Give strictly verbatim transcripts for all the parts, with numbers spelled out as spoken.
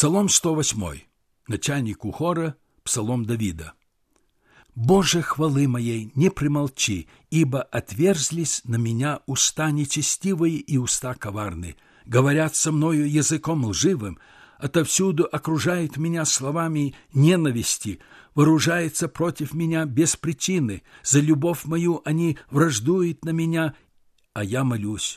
Псалом сто восемь. Начальнику хора, псалом Давида. «Боже, хвалы моей, не примолчи, ибо отверзлись на меня уста нечестивые и уста коварные, говорят со мною языком лживым, отовсюду окружают меня словами ненависти, вооружается против меня без причины, за любовь мою они враждуют на меня, а я молюсь.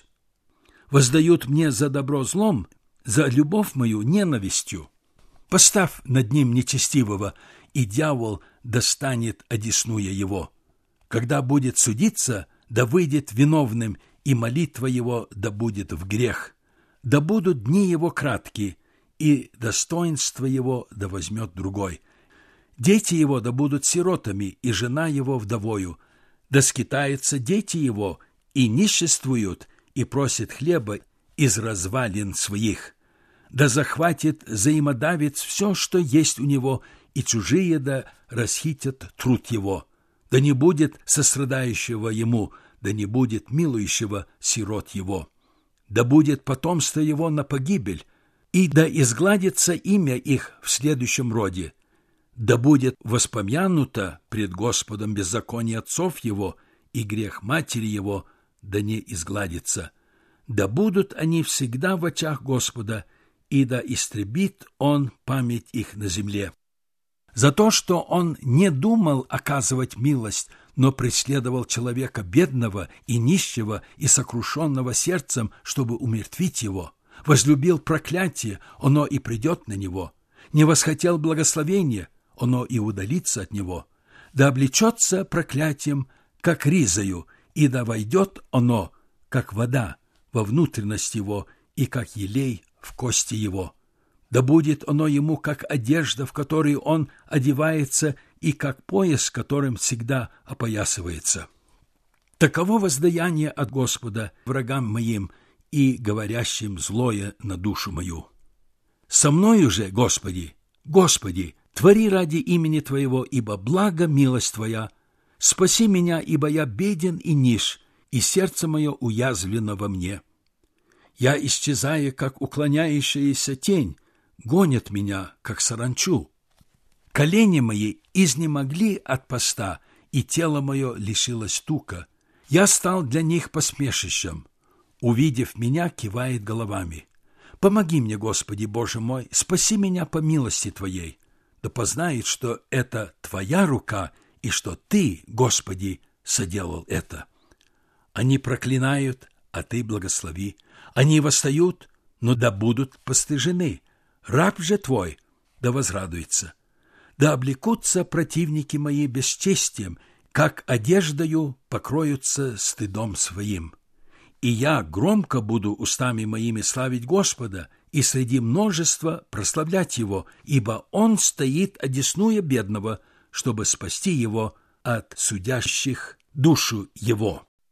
Воздают мне за добро злом, за любовь мою ненавистью. Поставь над ним нечестивого, и дьявол достанет, одесную его. Когда будет судиться, да выйдет виновным, и молитва его да будет в грех. Да будут дни его краткие, и достоинство его да возьмет другой. Дети его да будут сиротами, и жена его вдовою. Да скитаются дети его, и ниществуют, и просят хлеба из развалин своих. Да захватит взаимодавец все, что есть у него, и чужие да расхитят труд его. Да не будет сострадающего ему, да не будет милующего сирот его. Да будет потомство его на погибель, и да изгладится имя их в следующем роде. Да будет воспомянуто пред Господом беззаконие отцов его, и грех матери его да не изгладится. Да будут они всегда в очах Господа, и да истребит он память их на земле. За то, что он не думал оказывать милость, но преследовал человека бедного и нищего и сокрушенного сердцем, чтобы умертвить его, возлюбил проклятие, оно и придет на него, не восхотел благословения, оно и удалится от него, да облечется проклятием, как ризою, и да войдет оно, как вода, во внутренность его, и как елей в кости его. Да будет оно ему, как одежда, в которой он одевается, и как пояс, которым всегда опоясывается. Таково воздаяние от Господа врагам моим и говорящим злое на душу мою. Со мною же, Господи, Господи, твори ради имени Твоего, ибо благо милость Твоя. Спаси меня, ибо я беден и нищ, и сердце мое уязвлено во мне. Я исчезаю, как уклоняющаяся тень, гонят меня, как саранчу. Колени мои изнемогли от поста, и тело мое лишилось тука. Я стал для них посмешищем. Увидев меня, кивает головами. Помоги мне, Господи, Боже мой, спаси меня по милости Твоей. Да познает, что это Твоя рука, и что Ты, Господи, соделал это. Они проклинают, а Ты благослови. Они восстают, но да будут постыжены. Раб же Твой да возрадуется. Да облекутся противники мои бесчестием, как одеждою покроются стыдом своим. И я громко буду устами моими славить Господа, и среди множества прославлять Его, ибо Он стоит одесную бедного, чтобы спасти его от судящих душу его».